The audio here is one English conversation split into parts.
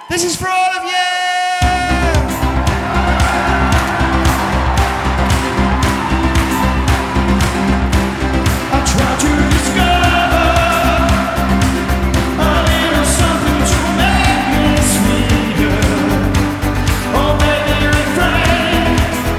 This is for all of you! I try to discover a little something to make me sweeter. Oh, baby, refrain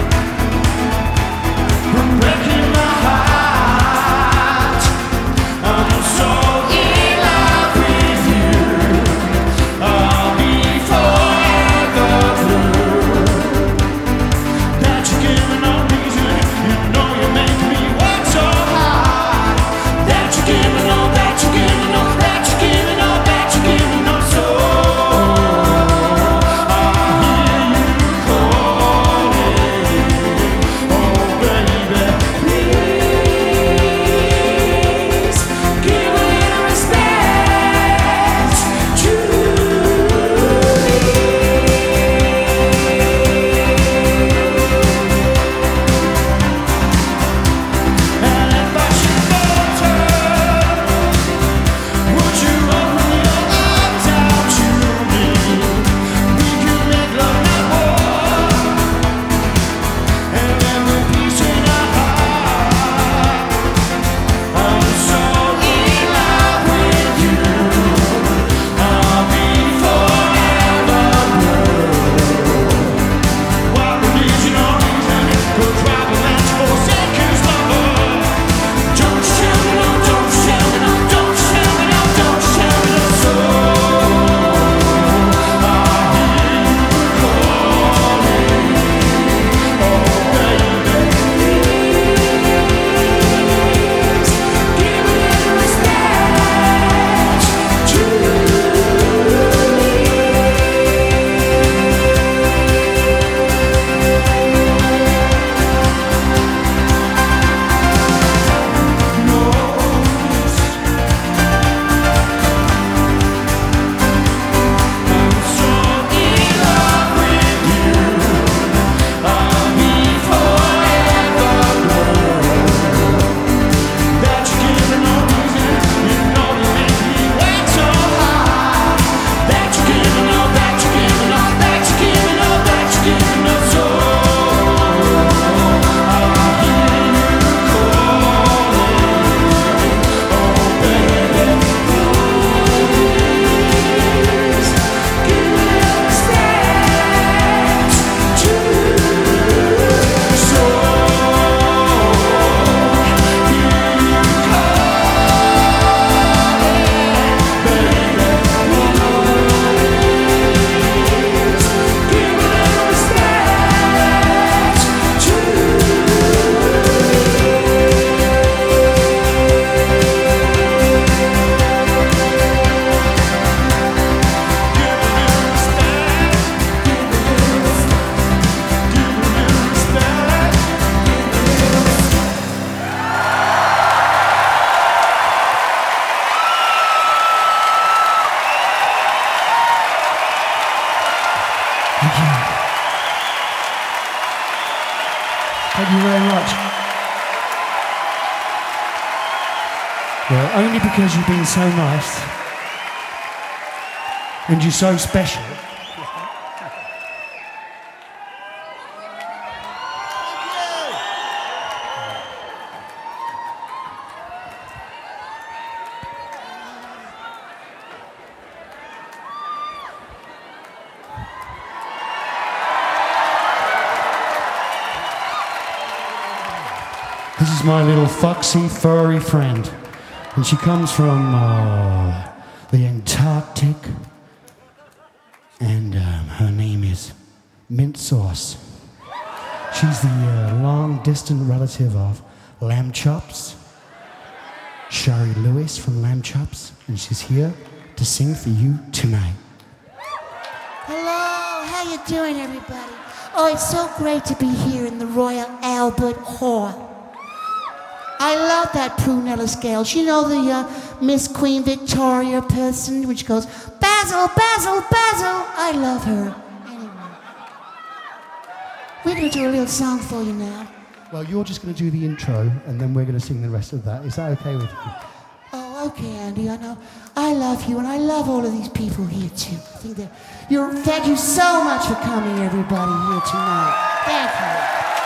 from breaking my heart. I'm so in love with you. I'll be forever blue. That you give me no reason. You know you make me work so hard. That you give me no, that you give me no, that you give me no, that you give me no soul. I hear you calling. Oh baby, please give a little respect to me. And if I should falter, would you open your arms out to me? We could make love not war, and then we'll peace in our heart. I'm so in love with you. I'll be forever blue. What religion or reason could drive a man to forsake his lover? Don't you tell me no, don't you tell me no, don't you tell me no, don't you tell me no soul. I hear you calling. Oh baby, please give a little respect to me. I'm so in love with you. I'll be forever blue. That you give me no reason. You know you make me work so hard. That you give me no, that you give me no, that you give me no, that you give me no soul. I hear you calling. Oh baby, please give a little respect to me. So hear you calling, baby, please give a little respect to Thank you very much. Well, only because you've been so nice and you're so special. This is my little foxy, furry friend. And she comes from the Antarctic. And her name is Mint Sauce. She's the long-distant relative of Lamb Chops. Shari Lewis from Lamb Chops. And she's here to sing for you tonight. Hello, how you doing, everybody? Oh, it's so great to be here in the Royal Albert Hall. I love that Prunella Scales. You know the Miss Queen Victoria person, which goes, Basil, Basil, Basil. I love her. Anyway, we're going to do a little song for you now. Well, you're just going to do the intro, and then we're going to sing the rest of that. Is that okay with you? Oh, Okay, Andy, I know. I love you, and I love all of these people here, too. I think that thank you so much for coming, everybody, here tonight. Thank you.